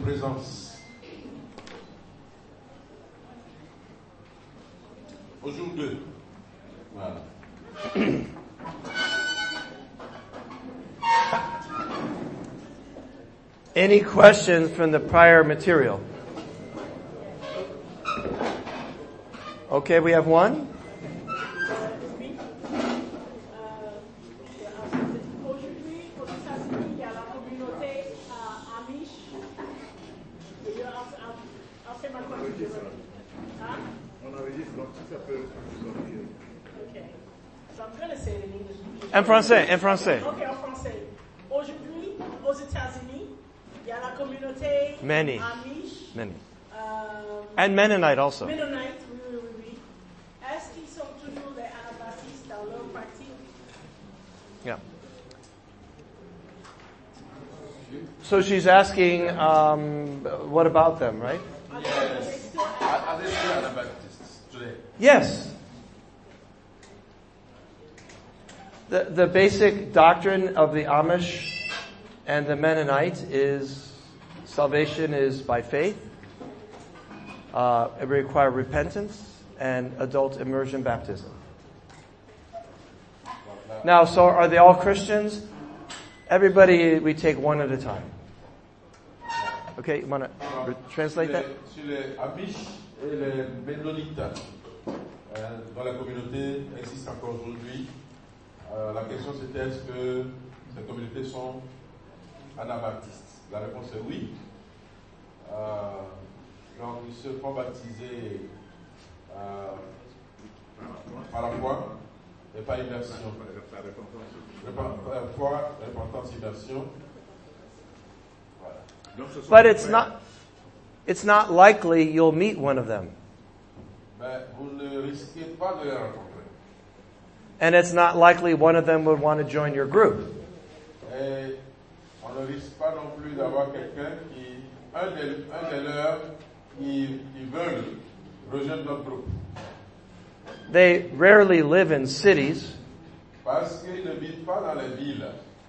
présence. Au jour 2. Voilà. Any questions from the prior material? Okay, we have one. Aujourd'hui, aux États-Unis, il y a la communauté Amish. Okay. So I'm going to say it in English. En français. Okay, en français. Aujourd'hui, aux États-Unis, il y a la communauté Many. Amish. Many. And Mennonite also. Mennonite, oui. Est-ce qu'ils sont toujours les anabaptistes dans leur pratique? Yeah. So she's asking, what about them, right? Yes. Are they still Anabaptists today? Yes. The basic doctrine of the Amish and the Mennonite is salvation is by faith. It requires repentance and adult immersion baptism. Now, so are they all Christians? Everybody, we take one at a time. Okay, you want to translate that? Sur les Amish et les Mennonites, dans la communauté existe encore aujourd'hui. La question c'était est-ce que ces communautés sont anabaptistes? La réponse est oui. Donc ils se font baptiser par la foi et par immersion. Foi, repentance, immersion. But it's not likely you'll meet one of them. Mais vous ne risquez pas de les rencontrer. And it's not likely one of them would want to join your group. Et on ne risque pas non plus d'avoir quelqu'un qui, un des leurs, qui veulent rejoindre notre groupe. They rarely live in cities. Parce qu'ils ne vivent pas dans les villes.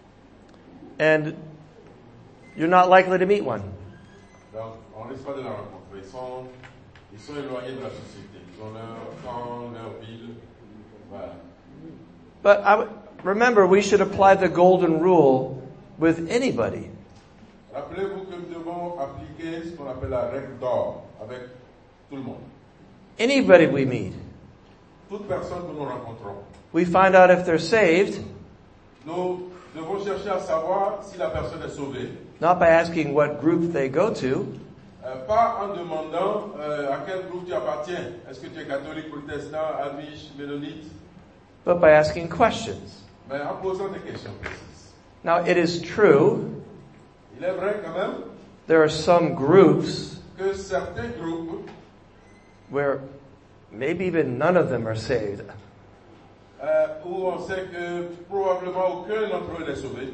And you're not likely to meet one. Donc, on ne risque pas de les rencontrer. Ils sont éloignés de la société. Ils ont leur camp, leur ville. Voilà. But remember, we should apply the golden rule with anybody. Rappelez-vous que nous devons appliquer ce qu'on appelle la règle d'or avec tout le monde. Anybody we meet. Toute personne que nous rencontrons. We find out if they're saved. Nous devons chercher à savoir si la personne est sauvée. Not by asking what group they go to. Pas en demandant à quel groupe tu appartiens. Est-ce que tu es catholique, protestant, amish, mennonite? But by asking questions. Mais en posant des questions précises. Now it is true. Il est vrai quand même. There are some groups. Que certains groupes. Where maybe even none of them are saved. Où on sait que probablement aucun d'entre eux n'est sauvé.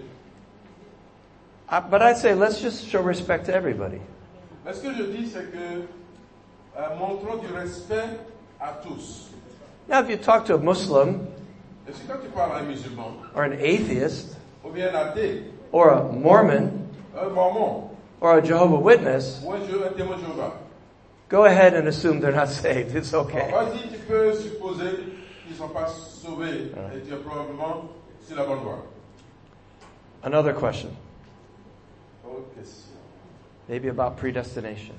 But I'd say let's just show respect to everybody. Mais ce que je dis, c'est que montrons du respect à tous. Now, if you talk to a Muslim, et si quand tu parles à un musulman, or an atheist, ou bien un athée, or a Mormon, un mormon, or a Jehovah's Witness, ou un témoin de Jéhovah, go ahead and assume they're not saved. It's okay. Vas-y, tu peux supposer qu'ils ne sont pas sauvés, et tu es probablement sur la bonne voie. Another question. Autre question. Maybe about predestination.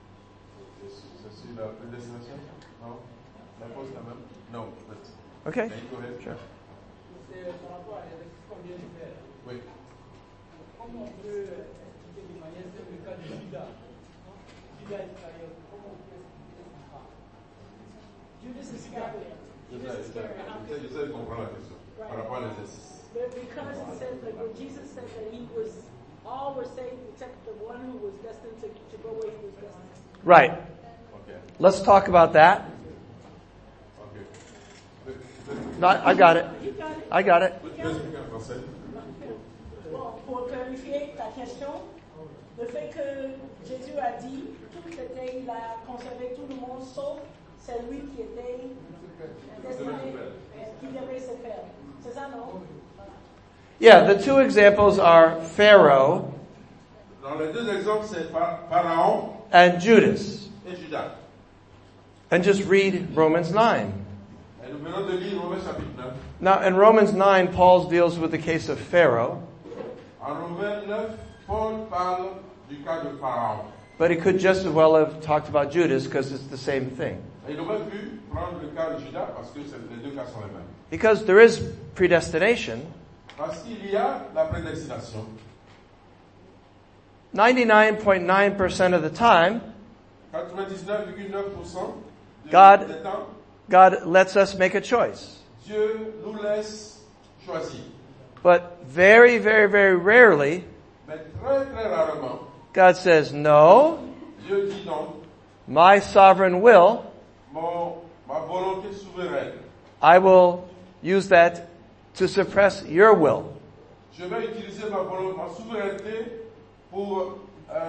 C'est sur la prédestination? Non? La pose quand même? No, but... Okay. Go ahead. Sure. C'est par rapport à l'exercice qu'on vient de faire. Oui. Comment on peut expliquer de manière simple le cas de Judas? Judas Iscariot, comment on peut expliquer ça? Judas Iscariot. J'essaie de comprendre la question. Par rapport à l'exercice. But because it says, like when Jesus said that he was, all were saved except the one who was destined to go where he was destined. Right. Okay. Let's talk about that. Okay. No, I got it. I got it. Bon, pour clarifier ta question, le fait que Jésus a dit, il a conservé tout le monde sauf celui qui était destiné, qui devait se faire. C'est ça, non? Yeah, the two examples are Pharaoh Dans les deux exemples, c'est Pharaon and Judas. et Judas. And just read Romans 9. Et nous venons de lire Romains chapitre 9. Now, in Romans 9, Paul deals with the case of Pharaoh, En Romains 9, Paul parle du cas de Pharaon. but he could just as well have talked about Judas because it's the same thing. Et il aurait pu prendre le cas de Judas parce que les deux cas sont les mêmes. Because there is predestination, Parce qu'il y a la prédestination. 99.9% of the time, 99,9% God- des temps, God lets us make a choice. Dieu nous laisse choisir. But very, very, very rarely, Mais très très rarement, God says, no, Dieu dit non, my sovereign will, ma volonté souveraine. I will use that to suppress your will. Je vais utiliser ma souveraineté pour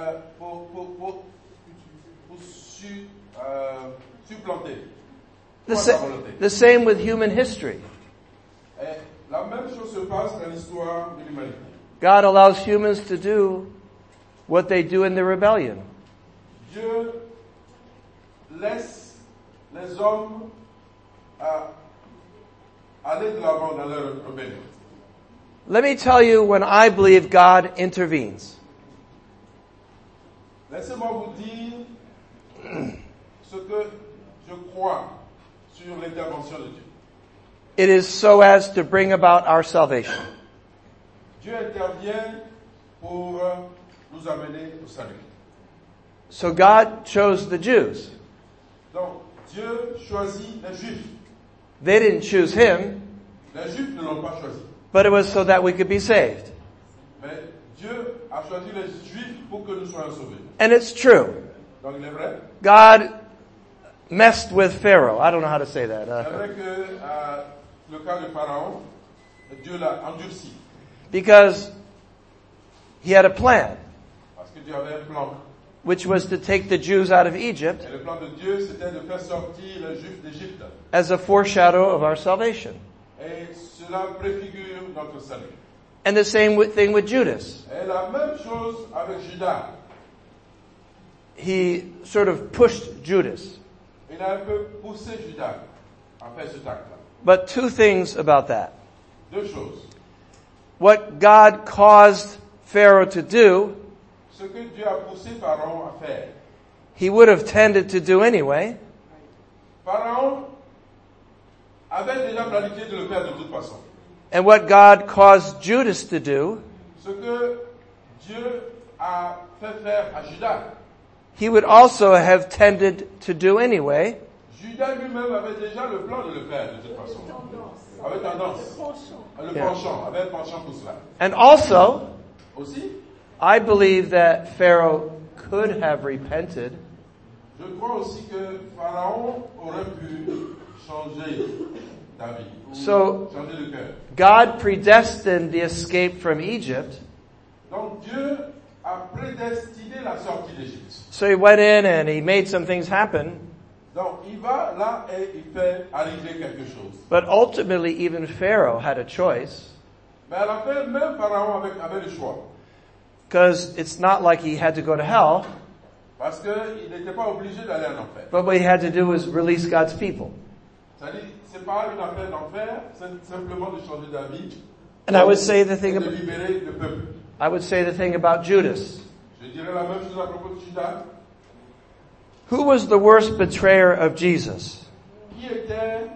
supplanter The, ma sa- volonté. the same with human history. Et la même chose se passe dans l'histoire de l'humanité. God allows humans to do what they do in the rebellion. Dieu laisse les hommes aller de l'avant dans leur rébellion. Let me tell you when I believe God intervenes. Laissez-moi vous dire ce que je crois sur l'intervention de Dieu. It is so as to bring about our salvation. Dieu intervient pour nous amener au salut. So God chose the Jews. Donc, Dieu choisit les Juifs. They didn't choose him, Les Juifs ne l'ont pas choisi. but it was so that we could be saved. Mais Dieu a choisi les Juifs pour que nous soyons sauvés. And it's true. Donc, il est vrai. God messed with Pharaoh. I don't know how to say that. C'est vrai que le cas de Pharaon, Dieu l'a endurci. Because he had a plan, Parce que Dieu avait un plan. which was to take the Jews out of Egypt Et le plan de Dieu, c'était de faire sortir les Juifs d'Égypte. as a foreshadow of our salvation. Et cela préfigure notre salut. And the same thing with Judas. Et la même chose avec Judas. He sort of pushed Judas. Il a un peu poussé Judas à faire cet acte-là. But two things about that. Deux choses. What God caused Pharaoh to do, Ce que Dieu a poussé Pharaon à faire. he would have tended to do anyway. Pharaon avait déjà planifié de le faire de toute façon. And what God caused Judas to do, Ce que Dieu a fait faire à Judas, he would also have tended to do anyway. Judas lui-même avait déjà le plan de le faire de toute façon. Avait tendance. Le Yeah. penchant, avait un penchant pour cela. And also, Aussi, I believe that Pharaoh could have repented, je crois aussi que Pharaon aurait pu changer d'avis, ou So- changer de cœur. God predestined the escape from Egypt. Donc Dieu a prédestiné la sortie d'Égypte. So he went in and he made some things happen. Donc il va là et il fait arriver quelque chose. But ultimately, even Pharaoh had a choice. Mais à la fin, même Pharaon avait le choix. Because it's not like he had to go to hell. Parce qu'il n'était pas obligé d'aller en enfer. But what he had to do was release God's people. C'est-à-dire, c'est pas une affaire d'enfer, c'est simplement de changer d'avis. And I would say the Et thing de about, libérer le peuple. I would say the thing about Judas. Je dirais la même chose à propos de Judas. Who was the worst betrayer of Jesus? Qui était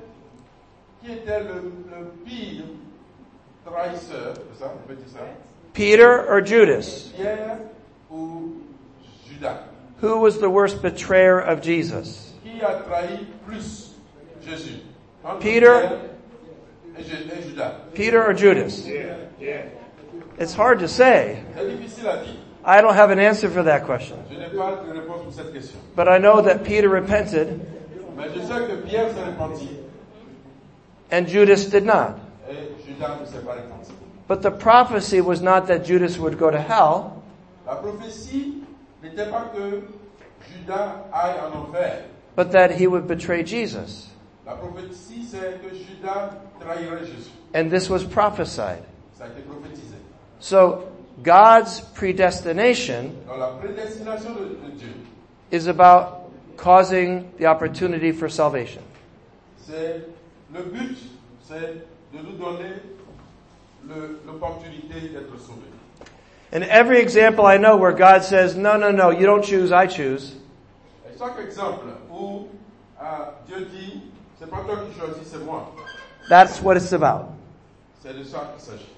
le pire trahisseur, c'est ça, on peut dire ça? Peter or Judas? Pierre ou Judas? Who was the worst betrayer of Jesus? Qui a trahi plus Jésus? Entre Peter. Pierre et Judas. Peter or Judas? It's hard to say. C'est difficile à dire. I don't have an answer for that question. Je n'ai pas de réponse pour cette question. But I know that Peter repented Mais je sais que Pierre s'est repenti and Judas did not. et Judas ne s'est pas repenti. But the prophecy was not that Judas would go to hell, La prophétie n'était pas que Judas aille en enfer. but that he would betray Jesus. La prophétie, c'est que Judas trahirait Jésus. And this was prophesied. Ça a été prophétisé. So God's predestination dans la prédestination de Dieu, is about causing the opportunity for salvation. c'est le but, c'est de nous donner l'opportunité d'être sauvés. In every example I know where God says, no, you don't choose, I choose, Et chaque exemple où Dieu dit, c'est pas toi qui choisis, c'est moi. that's what it's about. C'est de ça qu'il s'agit.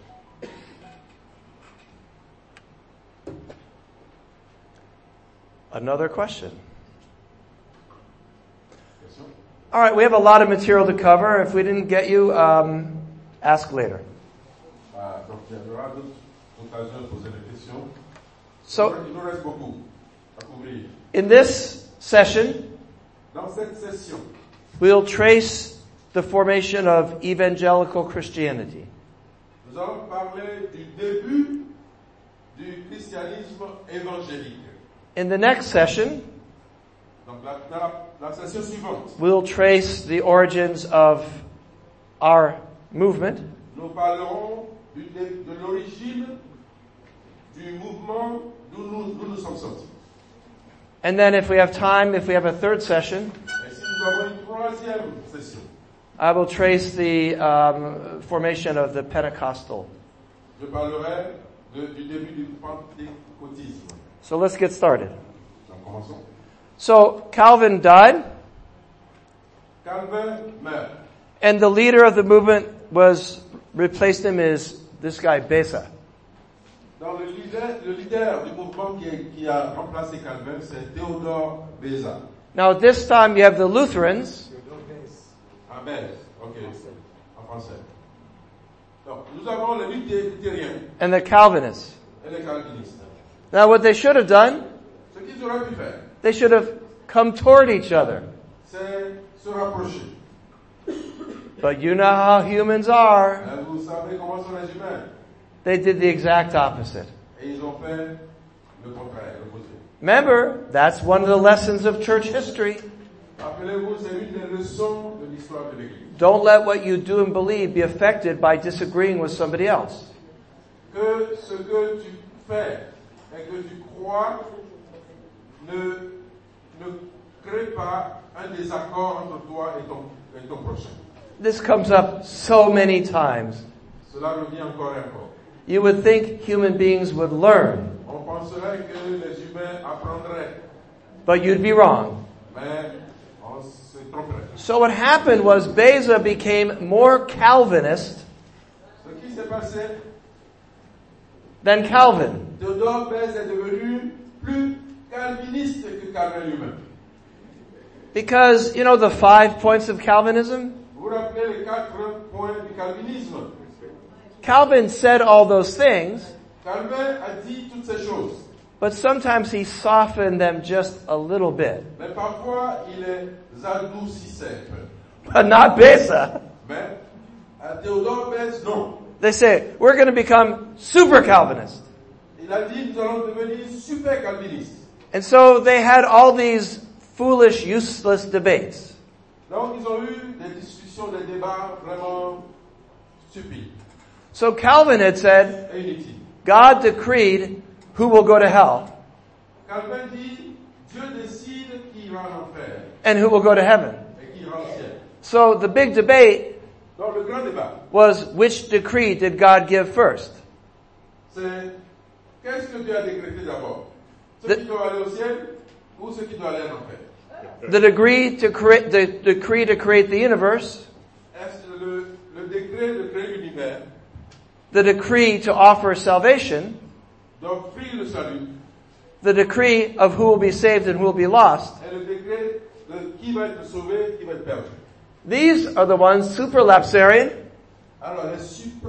Another question. Question? All right, we have a lot of material to cover. If we didn't get you, ask later. Donc il y aura d'autres occasions de poser des questions. So, Il nous reste beaucoup à couvrir. in this session, Dans cette session, we'll trace the formation of evangelical Christianity. nous allons parler du début du christianisme évangélique. In the next session, Donc dans la session suivante, we'll trace the origins of our movement. nous parlerons de l'origine du mouvement d'où nous sommes sortis. And then if we have time, if we have a third session, Et si nous avons une troisième session, I will trace the formation of the Pentecostal. je parlerai du début du pentecôtisme. So let's get started. Donc commençons. So Calvin died, Calvin meurt. and the leader of the movement replaced him as this guy Beza. Donc le leader du mouvement qui a remplacé Calvin, c'est Théodore Beza. Now at this time you have the Lutherans, En belge, ok, en français. Donc nous avons les luthériens and the Calvinists. et les calvinistes. Now what they should have done, Ce qu'ils auraient pu faire, they should have come toward each other. c'est se rapprocher. But you know how humans are. Mais vous savez comment sont les humains. They did the exact opposite. Et ils ont fait le contraire, l'opposé. Remember, that's one of the lessons of church history. Rappelez-vous, c'est une des leçons de l'histoire de l'Église. Don't let what you do and believe be affected by disagreeing with somebody else. Que ce que tu fais et que tu crois ne crée pas un désaccord entre toi et ton prochain. This comes up so many times. Cela revient encore et encore. You would think human beings would learn, On penserait que les humains apprendraient, but you'd be wrong. mais on se tromperait. So what happened was Beza became more Calvinist Ce qui s'est passé, than Calvin. Théodore Bèze est devenu plus calviniste que Calvin lui-même. Because, you know, the 5 points of Calvinism? Vous vous rappelez les 4 points du calvinisme? Calvin said all those things, Calvin a dit toutes ces choses, but sometimes he softened them just a little bit. mais parfois il les adoucissait un peu. But not Beza. Mais à Théodore Bèze, non. They say, we're going to become super Calvinist. Il a dit, nous allons devenir super calvinistes. And so they had all these foolish, useless debates. Donc ils ont eu des discussions, des débats vraiment stupides So Calvin had said, et inutiles. God decreed who will go to hell Calvin dit, Dieu décide qui ira en enfer and who will go to heaven. et qui ira au ciel. So the big debate Donc le grand débat, was, which decree did God give first? c'est qu'est-ce que Dieu a décrété d'abord? Ceux qui doivent aller au ciel ou ceux qui doivent aller en enfer? The decree to create the universe, Est-ce le décret de créer l'univers, the decree to offer salvation, d'offrir le salut, the decree of who will be saved and who will be lost? et le décret de qui va être sauvé, qui va être perdu? These are the ones, supralapsarian. Alors les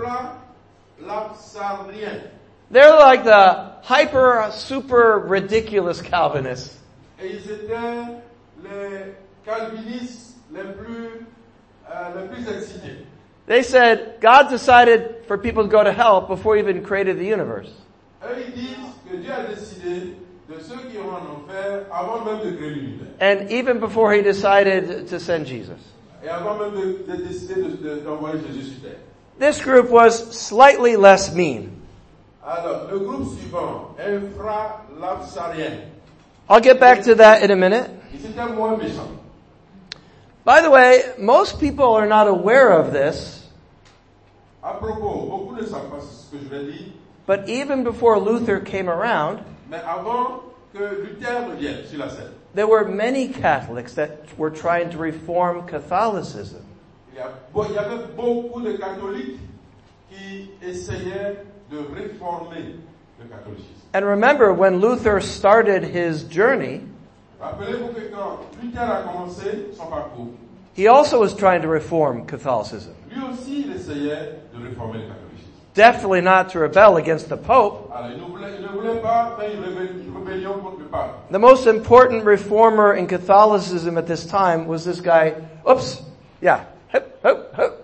supralapsariens, They're like the super ridiculous Calvinists. et ils étaient les calvinistes les plus excités. They said God decided for people to go to hell before he even created the universe. Eux, ils disent que Dieu a décidé de ceux qui iront en enfer avant même de créer l'univers. And even before he decided to send Jesus. Et avant même de décider d'envoyer Jésus sur terre. This group was slightly less mean. Alors, le groupe suivant, infralapsariens. I'll get back to that in a minute. Ils étaient moins méchants. By the way, most people are not aware of this, À propos, beaucoup ne savent pas ce que je vais dire, but even before Luther came around, mais avant que Luther ne vienne sur la scène, there were many Catholics that were trying to reform Catholicism. il y avait beaucoup de catholiques qui essayaient de réformer le catholicisme. And remember, when Luther started his journey, Rappelez-vous que quand Luther a commencé son parcours, he also was trying to reform Catholicism. lui aussi il essayait de réformer le catholicisme. Definitely not to rebel against the Pope. Alors il ne voulait pas faire une rébellion contre le pape. The most important reformer in Catholicism at this time was this guy. Oops. Yeah. Hop, hop, hop.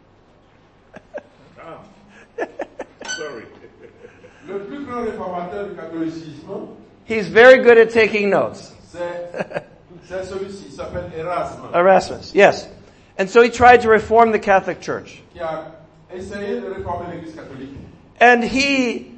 Sorry. Le plus grand réformateur du catholicisme, He's very good at taking notes. c'est celui-ci, il s'appelle Erasme, Erasmus, yes. And so he tried to reform the Catholic Church. qui a essayé de réformer l'Église catholique. And he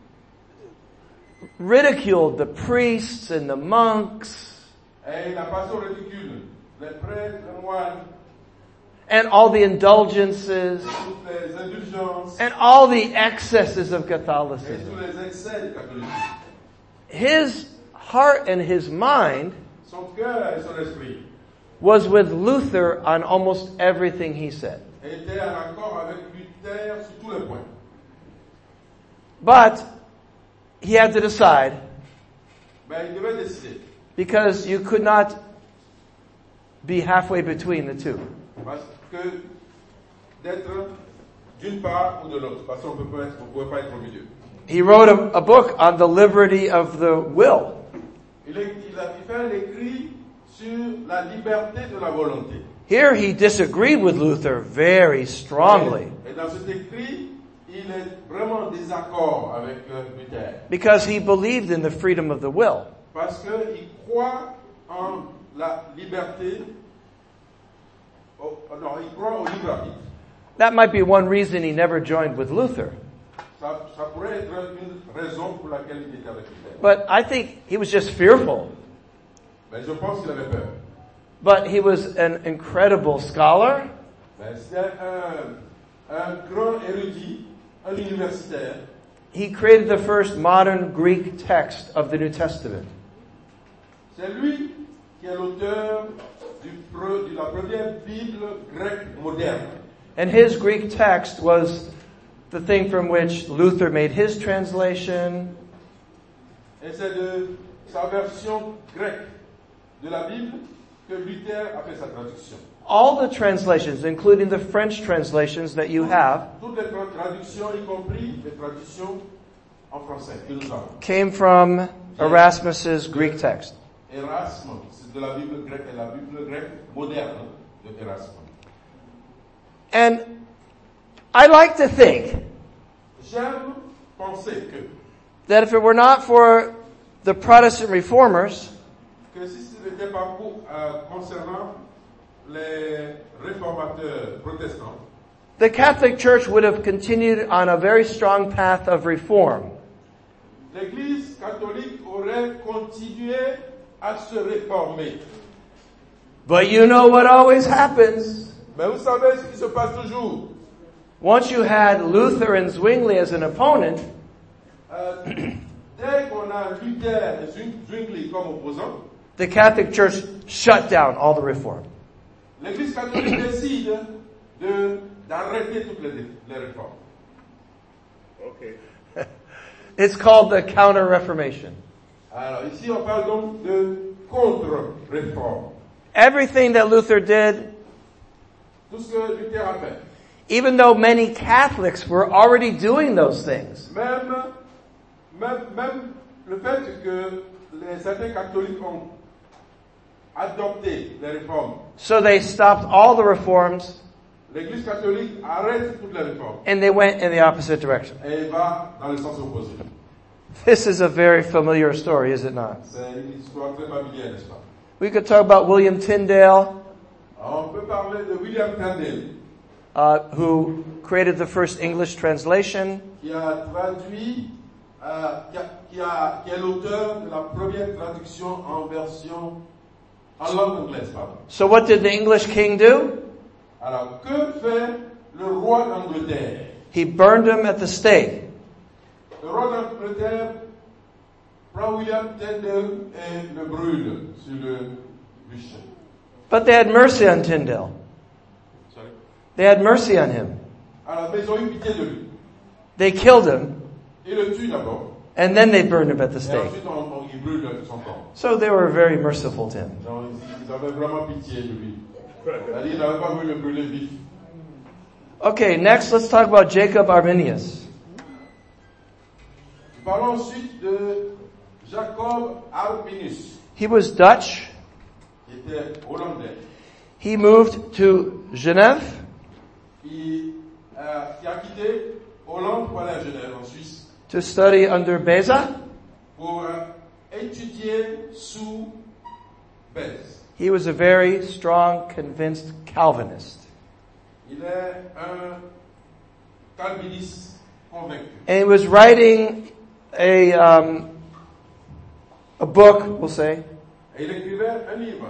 ridiculed the priests and the monks Et il a passé au ridicule les prêtres, les moines, and all the indulgences toutes les indulgences and all the excesses of et Catholicism. tous les excès du catholicisme. His heart and his mind Son cœur et son esprit was with Luther on almost everything he said. étaient en accord avec Luther sur tous les points. But he had to decide, Mais il devait décider. because you could not be halfway between the two. Parce que d'être d'une part ou de l'autre. Parce qu'on ne pouvait pas être au milieu. He wrote a book on the liberty of the will. Il a fait un écrit sur la liberté de la volonté. Here he disagreed with Luther very strongly Et dans cet écrit, il est vraiment en désaccord avec Luther. because he believed in the freedom of the will. Parce qu'il croit en la liberté. Non, il croit au libre arbitre. That might be one reason he never joined with Luther. Ça pourrait être une raison pour laquelle il était avec Luther. But I think he was just fearful. Mais je pense qu'il avait peur. But he was an incredible scholar. Mais c'était un grand érudit, un universitaire. He created the first modern Greek text of the New Testament. C'est lui qui est l'auteur de la première Bible grecque moderne. And his Greek text was the thing from which Luther made his translation. Et c'est de sa version grecque de la Bible que Luther a fait sa traduction. All the translations, including the French translations that you have, Toutes les traductions, y compris les traductions en français que nous avons. came from Erasmus's Greek text. Erasme, c'est de la Bible grecque, et la Bible grecque moderne de Erasme. And I like to think J'aime penser that if it were not for the Protestant reformers, que si ce n'était pas concernant les réformateurs protestants, the Catholic Church would have continued on a very strong path of reform. l'Église catholique aurait continué à se réformer. But you know what always happens. Mais vous savez ce qui se passe toujours. Once you had Luther and Zwingli as an opponent, Dès qu'on a Luther et Zwingli comme opposants, the Catholic Church shut down all the reform. l'Église catholique décide d'arrêter toutes les réformes. Okay. It's called the Counter-Reformation. Alors ici on parle donc de contre-réforme. Everything that Luther did, Tout ce que Luther a fait. even though many Catholics were already doing those things, Même le fait que certains catholiques ont adopté les réformes. so they stopped all the reforms L'Église catholique arrête toutes les réformes and they went in the opposite direction. et va dans le sens opposé. This is a very familiar story, is it not? C'est une histoire très familière, n'est-ce pas? We could talk about William Tyndale, Alors, on peut parler de William Tyndale, who created the first English translation. qui a traduit qui est l'auteur de la première traduction en langue anglaise, pardon. So what did the English king do? Alors, que fait le roi d'Angleterre? He burned him at the stake. Le roi d'Angleterre prend William Tyndale et le brûle sur le bûcher. But they had mercy on Tyndale. Sorry. They had mercy on him. Alors, mais ils ont eu pitié de lui. They killed him, Ils le tuent d'abord. and then they burned him at the Et stake. ensuite, ils brûlent son corps. So they were very merciful to him. Donc, ils avaient vraiment pitié de lui. C'est-à-dire, ils n'avaient pas voulu le brûler vif. Okay, next let's talk about Jacob Arminius. Parlons ensuite de Jacob Arminius, He was Dutch. qui était hollandais, He moved to Genève, qui a quitté Hollande pour aller à Genève, en Suisse, to study under Beza. pour étudier sous Bèze. He was a very strong, convinced Calvinist. Il est un calviniste convaincu. And he was writing a book, we'll say, Et il écrivait un livre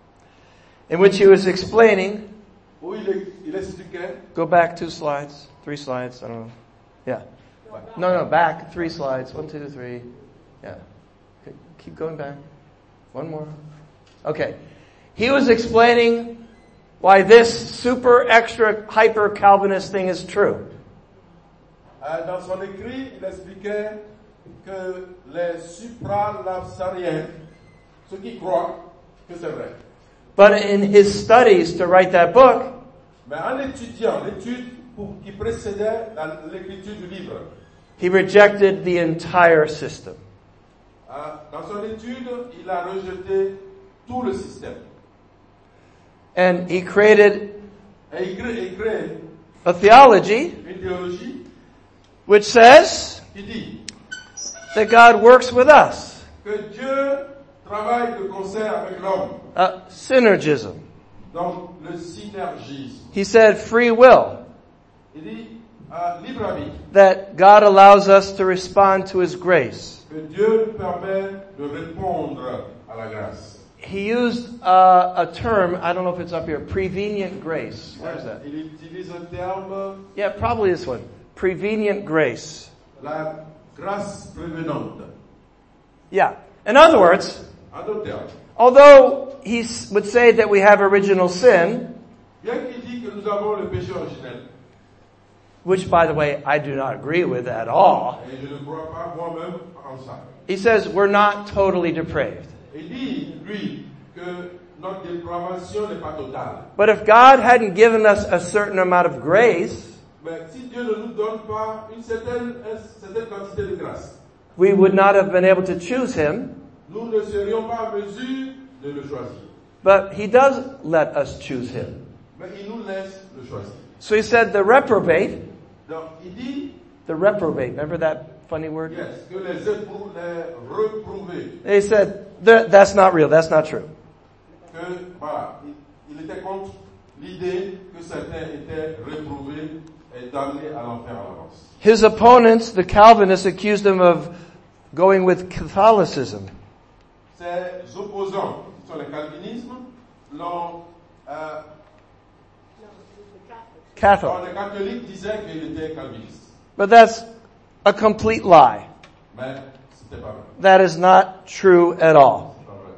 in which he was explaining. où il expliquait, Go back 2 slides, 3 slides, I don't know. Yeah. No, back 3 slides. 1, 2, 3. Yeah. Okay, keep going back. One more. Okay. He was explaining why this super extra hyper Calvinist thing is true. dans son écrit, il expliquait que les supralapsariens, ceux qui croient que c'est vrai. But in his studies to write that book, Mais en étudiant l'étude qui précédait l'écriture du livre, he rejected the entire system. dans son étude, il a rejeté tout le système. And he created Et il crée a theology une théologie which says qui dit that God works with us. que Dieu travaille de concert avec l'homme. Synergism. Donc, le synergisme. He said free will. Il dit libre arbitre, That God allows us to respond to His grace. que Dieu nous permet de répondre à la grâce. He used a term, I don't know if it's up here, prevenient grace. Where is that? Il utilise un terme, Yeah, probably this one. Prevenient grace. la grâce prévenante. Yeah. In other words, En d'autres termes, although he would say that we have original sin, bien qu'il dit que nous avons le péché originel, which by the way, I do not agree with at all, et je ne crois pas moi-même en ça. he says we're not totally depraved. Il dit, lui, que notre dépravation n'est pas totale. But if God hadn't given us a certain amount of grace, Mais si Dieu ne nous donne pas une certaine quantité de grâce, we would not have been able to choose Him. nous ne serions pas en mesure de le choisir. But He does let us choose Him. Mais il nous laisse le choisir. So He said the reprobate, Donc, il dit, remember that funny word? yes, que les reprouvés, He said, that's not real, that's not true. que, voilà, il était contre l'idée que certains étaient réprouvés et damnés à l'enfer à l'avance. His opponents, the Calvinists, accused him of going with Catholicism. Ses opposants, qui sont les calvinismes, l'ont, Catholic. les catholiques disaient qu'il était calviniste. But that's a complete lie. Mais c'était pas vrai. That is not true at all. C'est pas vrai.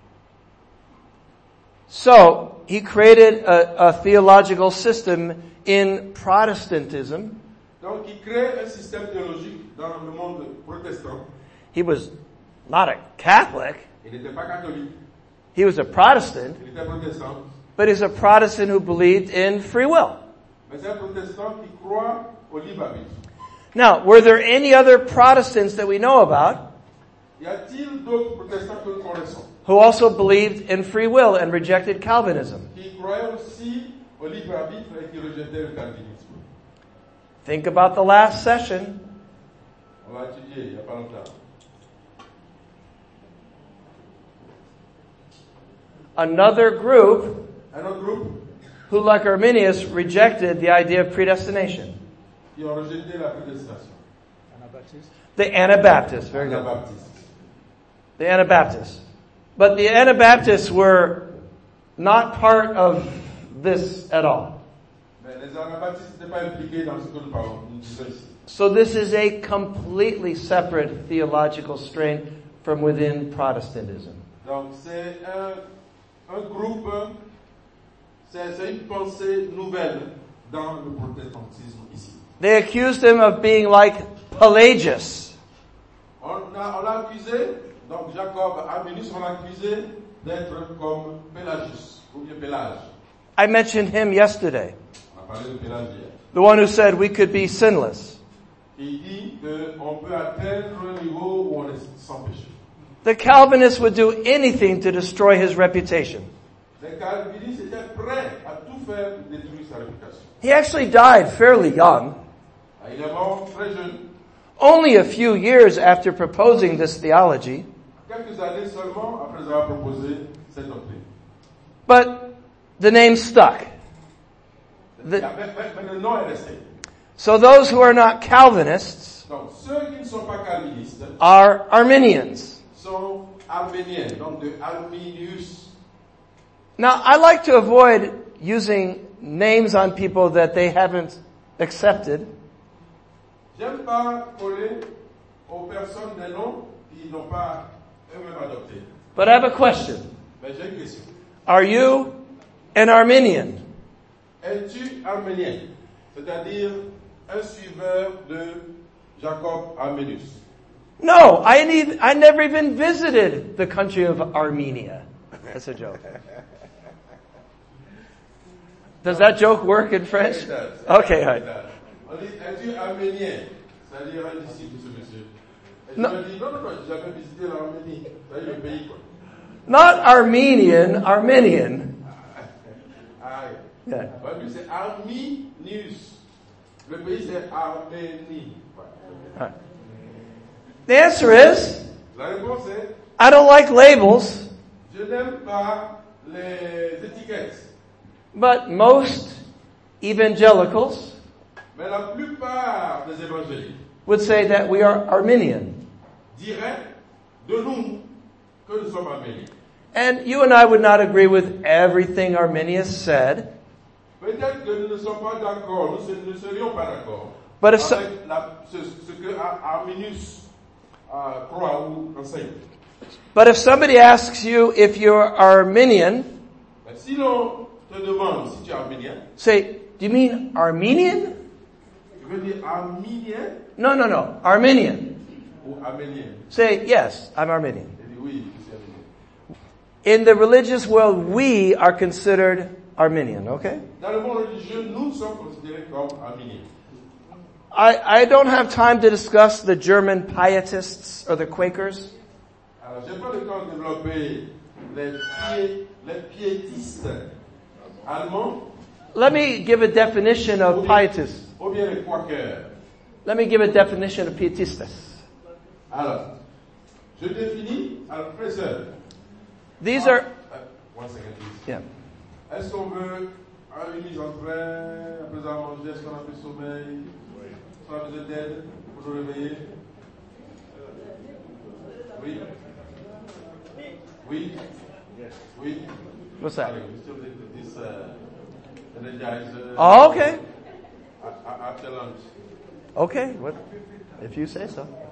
So, he created a theological system in Protestantism. Donc, il crée un système théologique dans le monde protestant. He was not a Catholic. Il n'était pas catholique, He was a Protestant. il était protestant. But he's a Protestant who believed in free will. Mais c'est un protestant qui croit au libre arbitre. Now, were there any other Protestants that we know about Y a-t-il d'autres protestants que nous connaissons who also believed in free will and rejected Calvinism? qui croyaient aussi au libre arbitre et qui rejetaient le calvinisme? Think about the last session. On l'a étudié il n'y a pas longtemps. Another group Un autre groupe who, like Arminius, rejected the idea of predestination. qui ont rejeté la prédestination. The Anabaptists. Very good. Anabaptistes. The Anabaptists. But the Anabaptists were not part of this at all. Mais les Anabaptistes n'étaient pas impliqués dans ce que nous disons ici. So this is a completely separate theological strain from within Protestantism. Donc c'est un groupe, c'est une pensée nouvelle dans le protestantisme ici. They accused him of being like Pelagius. On l'a accusé, donc Jacob Arminius, on l'a accusé d'être comme Pélagius, ou bien Pélage. I mentioned him yesterday. On a parlé de Pélage hier. The one who said we could be sinless. Il dit qu'on peut atteindre un niveau où on est sans péché. The Calvinists would do anything to destroy his reputation. Les calvinistes étaient prêts à tout faire pour détruire sa réputation. He actually died fairly young, Il est mort très jeune, only a few years after proposing this theology. quelques années seulement après avoir proposé cette doctrine. But the name stuck. Mais le nom est resté. So those who are not Calvinists Donc ceux qui ne sont pas calvinistes are Arminians. sont arméniens, donc de Arminius. Now, I like to avoid using names on people that they haven't accepted. J'aime pas coller aux personnes des noms qui n'ont pas eux-mêmes adopté. But I have a question. Mais j'ai une question. Are you an Arminian? Es-tu arménien? C'est-à-dire un suiveur de Jacob Arminius? No, I never even visited the country of Armenia. That's a joke. Does that joke work in French? It does. Okay, all right. It does. On dit, es-tu arménien? C'est-à-dire un disciple de ce monsieur. Et Non. je me dis, non, j'ai jamais visité l'Arménie. C'est-à-dire le pays, quoi. Not Armenian, Armenian. Ah, Yeah. ouais, lui, c'est Arminius. Le pays, c'est Arménie. Ouais. All right. The answer is, La réponse est, I don't like labels, je n'aime pas les étiquettes. but most evangelicals Mais la plupart des évangéliques would say that we are Armenian. diraient de nous que nous sommes arméniens. And you and I would not agree with everything Arminius said, Peut-être que nous ne sommes pas d'accord, nous ne serions pas d'accord but if avec so, ce que Arminius croit ou enseigne. but if somebody asks you if you're Armenian, Mais si l'on te demande si tu es arménien, say, do you mean Armenian? tu veux dire arménien No, Armenian. ou arménien? Say, yes, I'm Armenian. Il dit oui, je suis arménien. In the religious world, we are considered Armenian, okay? Dans le monde religieux, nous sommes considérés comme arméniens. I don't have time to discuss the German pietists or the Quakers. Alors, je n'ai pas le temps de développer les piétistes allemands Let me give a definition of pietists. ou bien les quakers. Let me give a definition of pietistas. Alors, je définis, alors, frères et sœurs, These are, one second, please. yeah. Est-ce qu'on veut une mise en train, après avoir mangé, est-ce qu'on a fait sommeil? Est-ce qu'on a besoin d'aide pour nous réveiller? Oui? Oui? Oui? What's that? Allez, we still take this energizer Oh, okay. after lunch. Okay, what, if you say so.